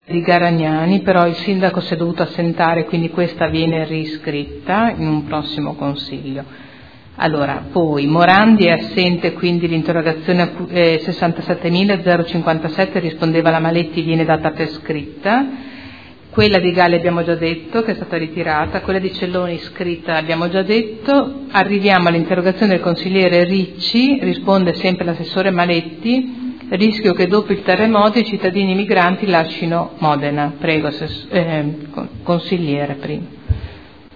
di Garagnani, però il sindaco si è dovuto assentare, quindi questa viene riscritta in un prossimo consiglio. Allora, poi Morandi è assente, quindi l'interrogazione 67.057 rispondeva alla Maletti, viene data per scritta. Quella di Galli abbiamo già detto che è stata ritirata, quella di Celloni scritta abbiamo già detto. Arriviamo all'interrogazione del consigliere Ricci, risponde sempre l'assessore Maletti. Rischio che dopo il terremoto i cittadini migranti lasciano Modena. Prego, consigliere prima.